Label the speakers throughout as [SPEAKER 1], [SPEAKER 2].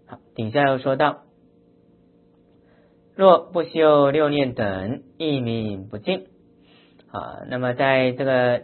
[SPEAKER 1] 好，底下又说到，若不修六念等，一名不净。那么在这个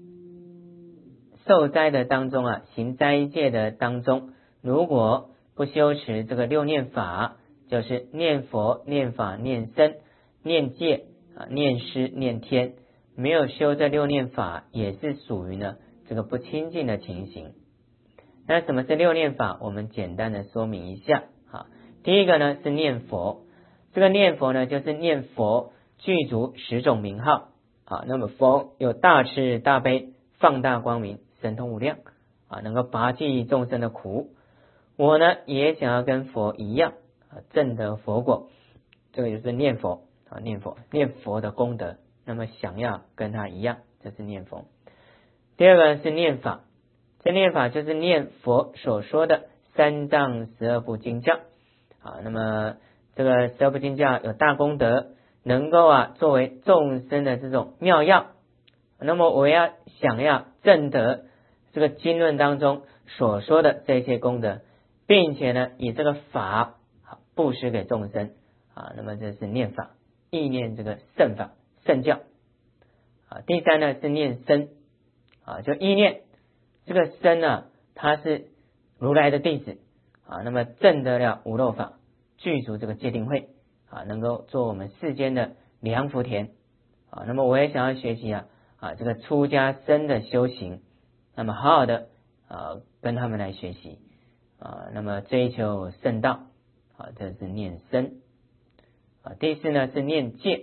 [SPEAKER 1] 受斋的当中行斋戒的当中，如果不修持这个六念法，就是念佛、念法、念僧、念戒、念师、念天，没有修这六念法，也是属于呢这个不清净的情形。那什么是六念法？我们简单的说明一下。第一个呢是念佛，这个念佛呢就是念佛具足10种名号。那么佛有大慈大悲、放大光明、神通无量，能够拔济众生的苦。我呢也想要跟佛一样，证得佛果，这个就是念佛。念佛的功德，那么想要跟他一样，这是念佛。第二个是念法，这念法就是念佛所说的三藏12部经教。那么这个12部经教有大功德，能够作为众生的这种妙药。那么我想要证得这个经论当中所说的这些功德，并且呢以这个法布施给众生。那么这是念法，意念这个圣法圣教。第三呢是念僧，就意念这个僧他是如来的弟子，那么证得了无漏法，具足这个戒定慧，能够做我们世间的良福田。那么我也想要学习这个出家僧的修行，那么好好的跟他们来学习，那么追求圣道，这是念僧。第四呢是念戒，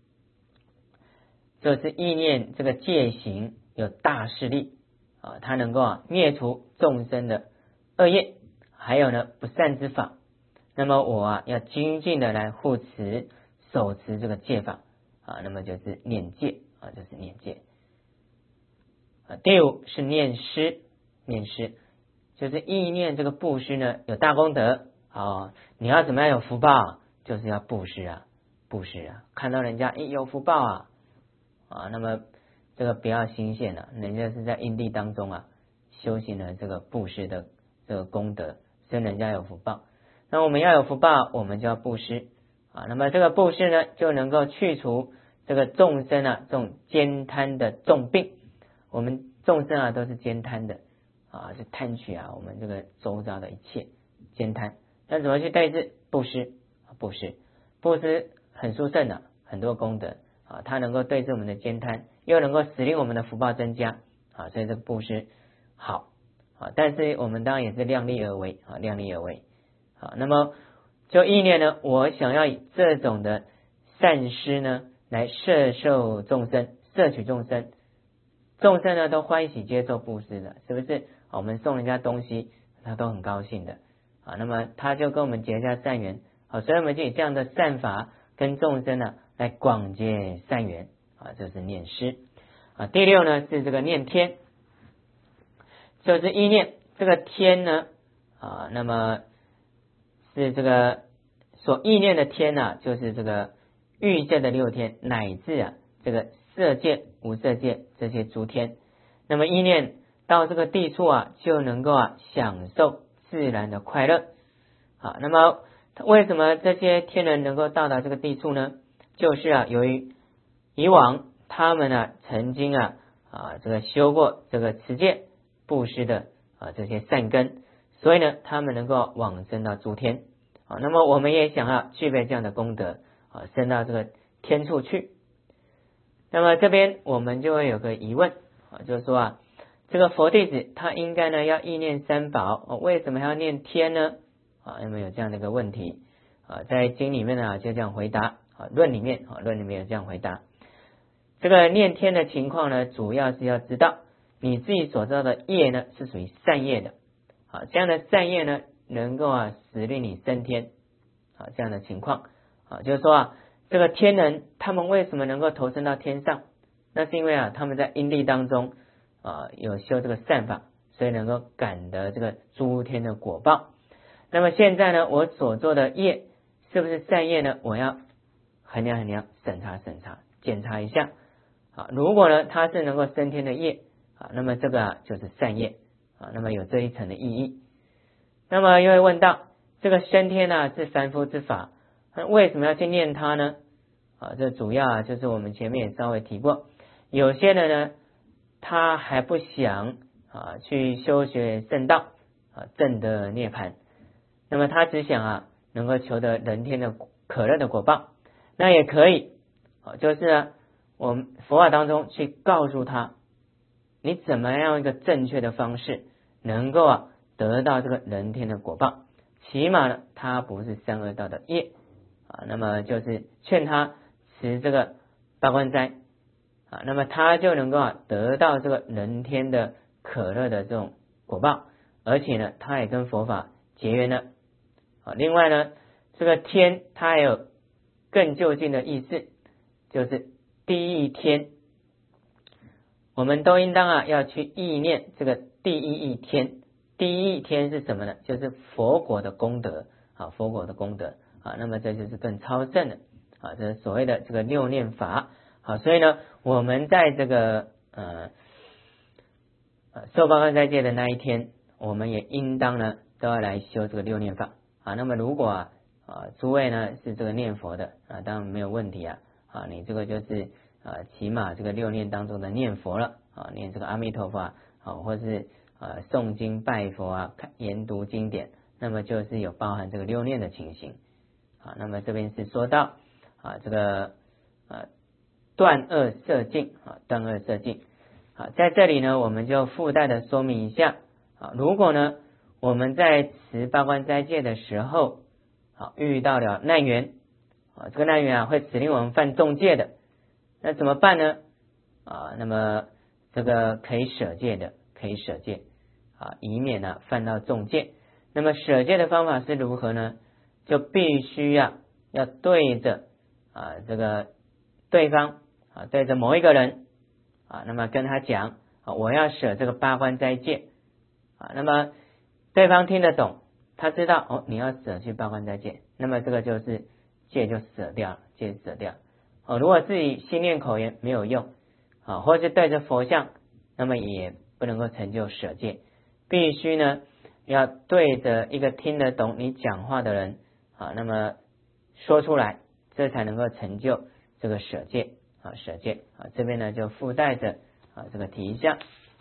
[SPEAKER 1] 就是意念这个戒行有大势力，它能够灭除众生的恶业，还有呢不善之法。那么我要精进的来护持守持这个戒法，那么就是念戒，就是念戒。第五是念施，念施就是意念这个布施呢有大功德。你要怎么样有福报，就是要布施布施看到人家有福报那么这个不要新鲜人家是在因地当中修行了这个布施的这个功德，所以人家有福报。那我们要有福报，我们就要布施那么这个布施呢就能够去除这个众生这种悭贪的重病。我们众生都是悭贪的是贪取我们这个周遭的一切，悭贪。那怎么去对治？布施，布施很殊胜的，很多功德它能够对治我们的悭贪，又能够使令我们的福报增加所以这个布施好但是我们当然也是量力而为那么就意念呢，我想要以这种的善施呢来摄受众生，摄取众生，众生呢都欢喜接受布施的，是不是？我们送人家东西他都很高兴的那么他就跟我们结下善缘所以我们就以这样的善法跟众生来广结善缘这是念施第六呢是这个念天，就是意念这个天呢那么是这个所意念的天就是这个欲界的6天，乃至这个色界、无色界这些诸天。那么意念到这个地处就能够享受自然的快乐那么为什么这些天人能够到达这个地处呢？就是由于以往他们曾经这个修过这个持戒布施的这些善根，所以呢他们能够往生到诸天那么我们也想要具备这样的功德升到这个天处去。那么这边我们就会有个疑问就是说这个佛弟子他应该呢要意念三宝为什么还要念天呢？有没有这样的一个问题在经里面就这样回答论里面有这样回答。这个念天的情况呢，主要是要知道你自己所造的业呢是属于善业的这样的善业呢能够使令你升天这样的情况就是说这个天人他们为什么能够投身到天上？那是因为他们在因地当中有修这个善法，所以能够感得这个诸天的果报。那么现在呢，我所做的业是不是善业呢？我要衡量审查检查一下如果呢它是能够升天的业那么这个就是善业那么有这一层的意义。那么又会问到这个升天呢是凡夫之法，那为什么要去念它呢？这主要就是我们前面也稍微提过，有些人呢他还不想去修学圣道证得涅槃，那么他只想能够求得人天的可乐的果报，那也可以就是我们佛法当中去告诉他，你怎么样一个正确的方式能够得到这个人天的果报，起码呢他不是三恶道的业那么就是劝他持这个八关斋那么他就能够得到这个人天的可乐的这种果报，而且呢他也跟佛法结缘了另外呢这个天它还有更就近的意思，就是第一天，我们都应当要去意念这个第一天。第一天是什么呢？就是佛果的功德佛果的功德那么这就是更超胜的这是所谓的这个六念法所以呢我们在这个受八关斋戒的那一天，我们也应当呢都要来修这个六念法那么如果诸位呢是这个念佛的当然没有问题你这个就是起码这个六念当中的念佛了念这个阿弥陀佛或是诵经拜佛研读经典，那么就是有包含这个六念的情形那么这边是说到这个断恶摄净断恶摄净在这里呢我们就附带的说明一下如果呢我们在持八关斋戒的时候遇到了难缘这个难缘会使令我们犯重戒的，那怎么办呢那么这个可以舍戒的，可以舍戒以免犯到重戒。那么舍戒的方法是如何呢？就必须要对着这个对方对着某一个人那么跟他讲我要舍这个八关斋戒那么对方听得懂，他知道你要舍去八关斋戒，那么这个就是戒就舍掉了，戒舍掉如果自己心念口言没有用或是对着佛像，那么也不能够成就舍戒，必须呢要对着一个听得懂你讲话的人那么说出来，这才能够成就这个舍戒舍戒这边呢就附带着这个提一下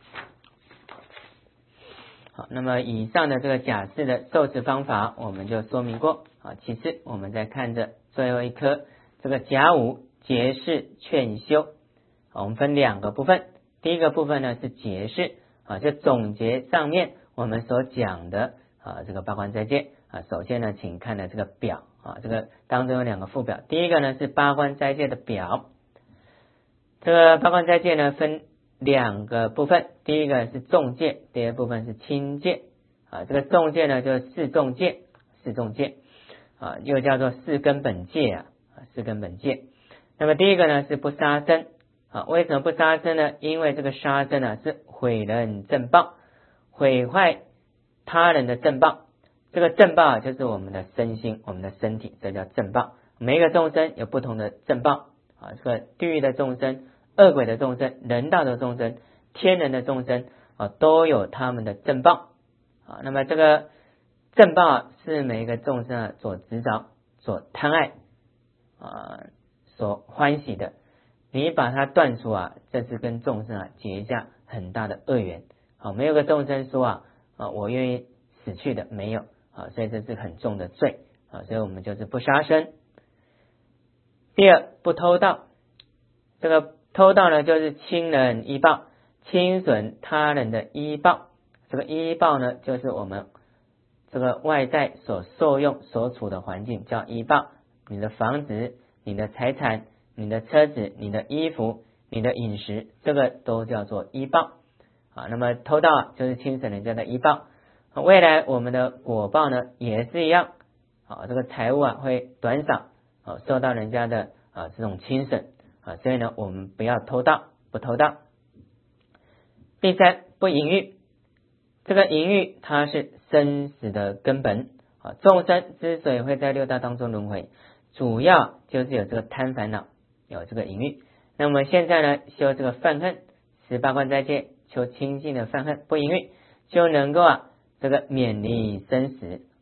[SPEAKER 1] 那么以上的这个假释的受持方法我们就说明过其次我们再看着最后一科这个甲午结释劝修我们分两个部分，第一个部分呢是结释就总结上面我们所讲的这个八关斋戒首先呢请看的这个表这个当中有两个附表，第一个呢是八关斋戒的表，这个八关斋戒呢分两个部分，第一个是重戒，第二部分是轻戒这个重戒呢就是四重戒又叫做四根本戒四根本戒。那么第一个呢是不杀生为什么不杀生呢？因为这个杀生是毁人正报，毁坏他人的正报，这个正报就是我们的身心，我们的身体，这叫正报。每一个众生有不同的正报这个地狱的众生、恶鬼的众生、人道的众生、天人的众生都有他们的正报那么这个正报是每一个众生所执着、所贪爱所欢喜的，你把它断除这是跟众生结下很大的恶缘没有个众生说我愿意死去的，没有所以这是很重的罪所以我们就是不杀生。第二，不偷盗，这个偷盗呢就是侵人衣报，侵损他人的衣报，这个衣报呢就是我们这个外在所受用所处的环境叫衣报，你的房子、你的财产、你的车子、你的衣服、你的饮食，这个都叫做衣报那么偷盗就是侵损人家的衣报未来我们的果报呢也是一样这个财物会短少受到人家的这种侵损所以呢我们不要偷盗，不偷盗。第三，不淫欲，这个淫欲它是生死的根本众生之所以会在六道当中轮回，主要就是有这个贪烦恼，有这个淫欲。那么现在呢修这个犯恨，持八关斋戒，求清净的犯恨不淫欲，就能够这个免离生死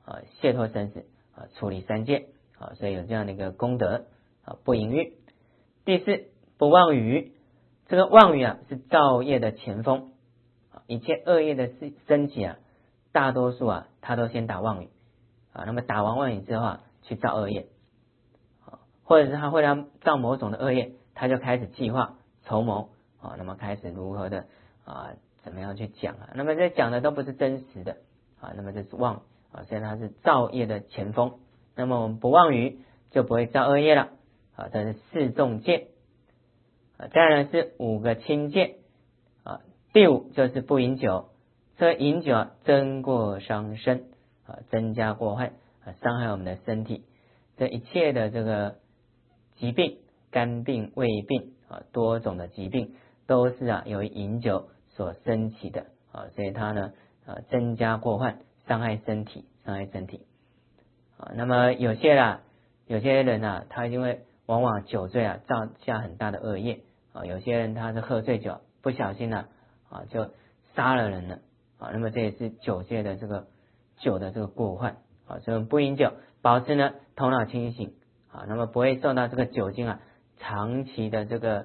[SPEAKER 1] 解脱生死处理三界所以有这样的一个功德不淫欲。第四，不妄语。这个妄语是造业的前锋，一切恶业的升起大多数他都先打妄语那么打完妄语之后去造恶业或者是他会让造某种的恶业，他就开始计划筹谋那么开始如何的怎么样去讲那么这讲的都不是真实的那么这是妄语所以它是造业的前锋。那么我们不妄语就不会造恶业了这是四众戒再来是五个轻戒第五就是不饮酒。这个饮酒增过伤身增加过患伤害我们的身体。这一切的这个疾病，肝病、胃病多种的疾病都是由于饮酒所生起的所以它呢增加过患，伤害身体。那么有些人他因为往往酒醉造下很大的恶业有些人他是喝醉酒不小心就杀了人了那么这也是酒戒的这个酒的这个过患所以我们不饮酒，保持呢头脑清醒那么不会受到这个酒精长期的这个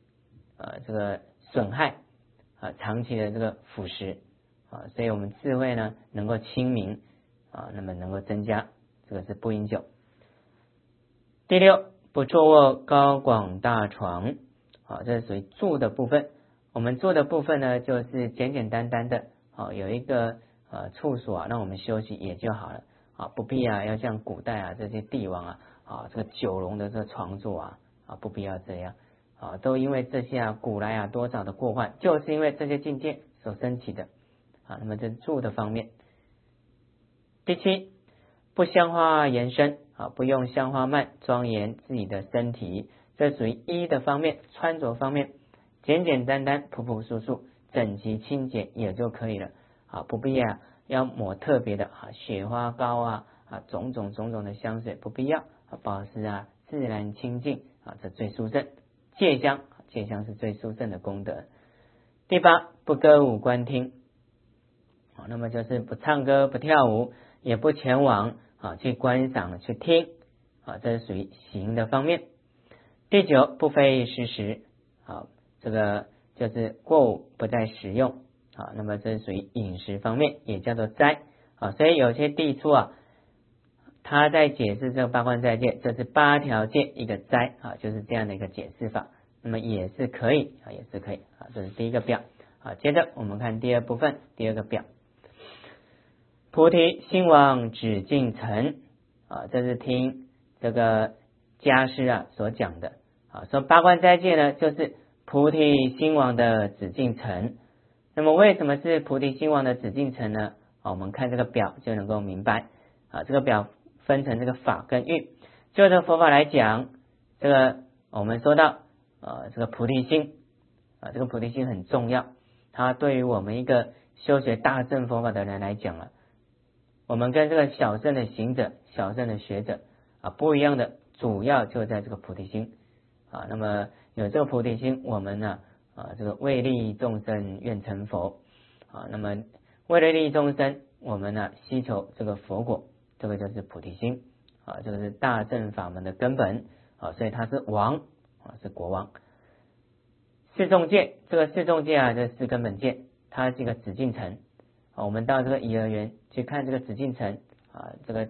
[SPEAKER 1] 损害长期的这个腐蚀所以我们智慧呢能够清明那么能够增加，这个是不饮酒。第六，不坐卧高广大床这是属于住的部分。我们住的部分呢就是简简单单的有一个处所让我们休息也就好了不必要像古代这些帝王这个九龙的这个床座不必要这样都因为这些古来多少的过患，就是因为这些境界所升起的那么这是住的方面。第七，不香花延伸不用香花蔓庄严自己的身体，这属于衣的方面。穿着方面简简单单朴朴素素整齐清洁也就可以了不必要抹特别的雪花膏种种的香水，不必要保持自然清净这最殊胜。戒香是最殊胜的功德。第八，不歌舞观听那么就是不唱歌不跳舞，也不前往去观赏去听这是属于行的方面。第九，不非时食这个就是过午不再食用那么这是属于饮食方面，也叫做斋所以有些地处他在解释这个八关斋戒，这是八条戒一个斋就是这样的一个解释法，那么也是可以这是第一个表接着我们看第二部分，第二个表，菩提心王止境城这是听这个家师所讲的说八关斋戒呢就是菩提心王的止境城。那么为什么是菩提心王的止境城呢我们看这个表就能够明白这个表分成这个法跟欲。就这个佛法来讲，这个我们说到这个菩提心这个菩提心很重要，它对于我们一个修学大乘佛法的人来讲我们跟这个小乘的行者小乘的学者不一样的，主要就在这个菩提心那么有这个菩提心，我们呢这个为利众生愿成佛那么为了利益众生，我们呢希求这个佛果，这个就是菩提心这个是大乘法门的根本所以它是王是国王。四众戒，这个四众戒这四根本戒，它是一个紫禁城我们到这个颐和园去看这个紫禁城这个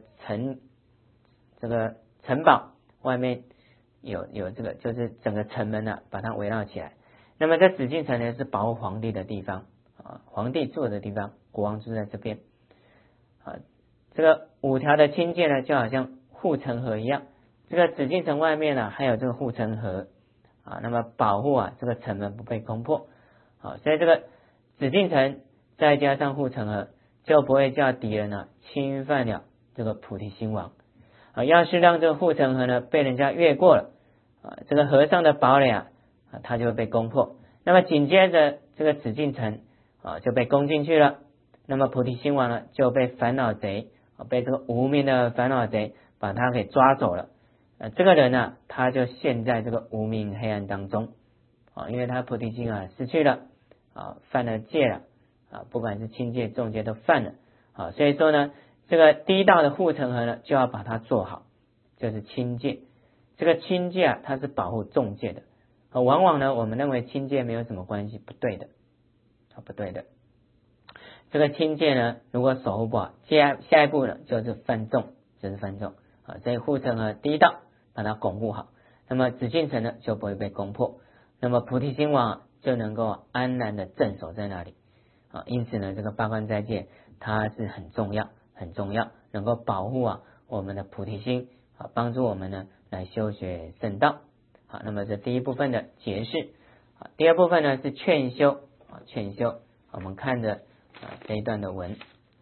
[SPEAKER 1] 城堡外面有这个就是整个城门把它围绕起来。那么这紫禁城呢是保护皇帝的地方皇帝住的地方，国王住在这边这个五条的清戒呢就好像护城河一样，这个紫禁城外面还有这个护城河那么保护这个城门不被攻破所以这个紫禁城再加上护城河，就不会叫敌人侵犯了这个菩提心王要是让这个护城河呢被人家越过了这个和尚的堡垒它就会被攻破，那么紧接着这个紫禁城就被攻进去了，那么菩提心王呢就被烦恼贼被这个无名的烦恼贼把他给抓走了这个人他就陷在这个无明黑暗当中因为他菩提心失去了犯了戒了不管是轻戒重戒都犯了所以说呢这个第一道的护城河呢，就要把它做好，就是清戒。这个清戒啊，它是保护众戒的。往往呢，我们认为清戒没有什么关系，不对的，不对的。这个清戒呢，如果守护不好，下一步呢就是犯众，所以护城河第一道把它巩固好，那么紫禁城呢就不会被攻破，那么菩提心王就能够安然的镇守在那里因此呢，这个八关斋戒它是很重要，能够保护我们的菩提心帮助我们呢来修学圣道。好，那么这第一部分的解释。第二部分呢是劝修。我们看着这一段的文。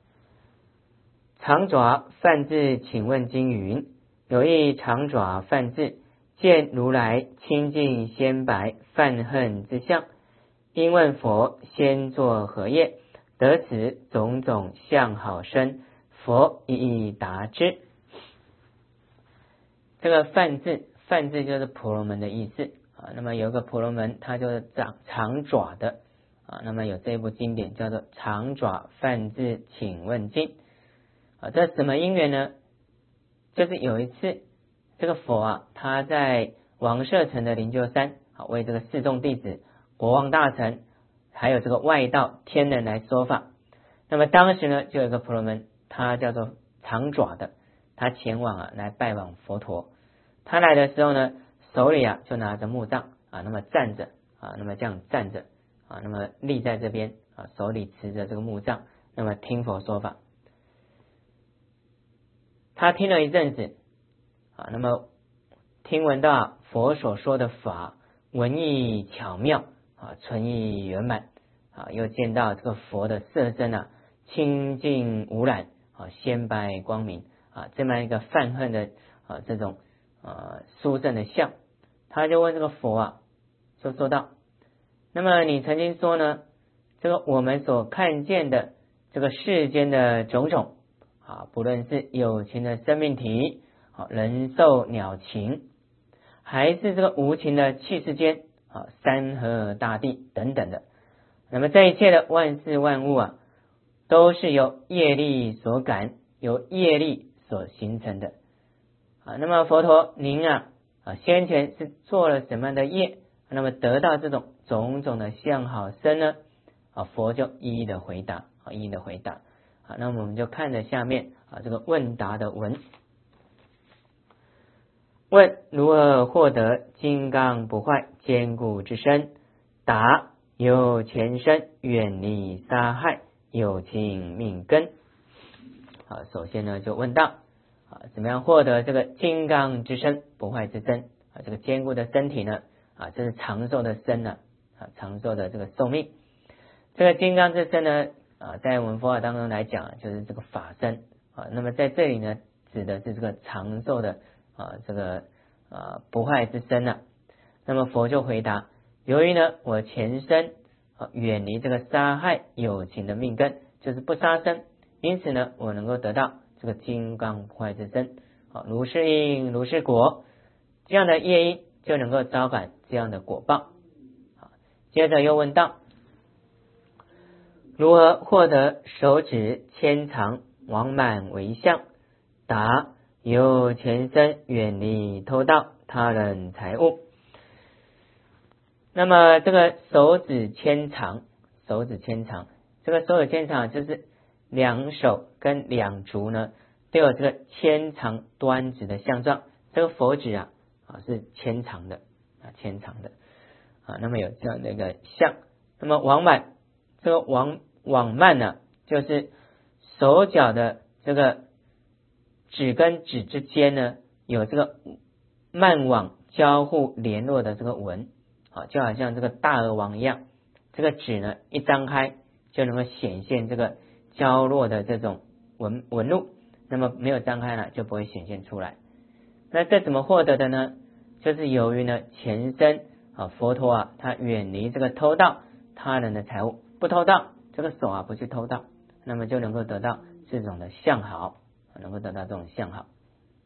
[SPEAKER 1] 长爪梵志请问经云：有一长爪梵志见如来清净鲜白犯恨之相，因问佛先作何业，得此种种相好身？佛一一答之。这个梵志就是婆罗门的意思那么有一个婆罗门，他就是长爪的那么有这一部经典叫做《长爪梵志请问经》这什么因缘呢？就是有一次这个佛他在王舍城的灵鹫山为这个四众弟子、国王大臣还有这个外道天人来说法。那么当时呢，就有一个婆罗门，他叫做长爪的，他前往来拜访佛陀。他来的时候呢，手里就拿着木杖那么站着那么这样站着那么立在这边手里持着这个木杖，那么听佛说法。他听了一阵子那么听闻到佛所说的法文艺巧妙纯意圆满又见到这个佛的色身清净无染鲜白光明这么一个犯恨的这种殊胜的相，他就问这个佛就说道：那么你曾经说呢，这个我们所看见的这个世间的种种不论是有情的生命体人兽鸟禽，还是这个无情的气世间山河大地等等的，那么这一切的万事万物都是由业力所感，由业力所形成的那么佛陀您先前是做了什么样的业，那么得到这种种种的相好身呢？佛就一一的回答那么我们就看着下面这个问答的文。问：如何获得金刚不坏坚固之身？答：有前身远离杀害，有情命根。首先呢就问到怎么样获得这个金刚之身、不坏之身这个坚固的身体呢这是长寿的身长寿的这个寿命。这个金刚之身呢在我们佛法当中来讲就是这个法身那么在这里呢指的是这个长寿的这个不坏之身那么佛就回答：由于呢我前身远离这个杀害有情的命根，就是不杀生，因此呢我能够得到这个金刚不坏之身如是因如是果，这样的业因就能够招感这样的果报。接着又问道：如何获得手指牵长往满为相？答：由前身远离偷盗他人财物。那么这个手指牵长，这个手指牵长就是两手跟两足呢都有这个牵长端直的相状，这个佛指是牵长的那么有这样的一个相。那么往满，这个往慢呢就是手脚的这个指跟指之间呢有这个慢网交互联络的这个纹就好像这个大鹅王一样，这个指呢一张开就能够显现这个交络的这种纹路，那么没有张开呢就不会显现出来。那这怎么获得的呢？就是由于呢前身佛陀他远离这个偷盗他人的财物，不偷盗，这个手不去偷盗，那么就能够得到这种的相好，能够得到这种相好。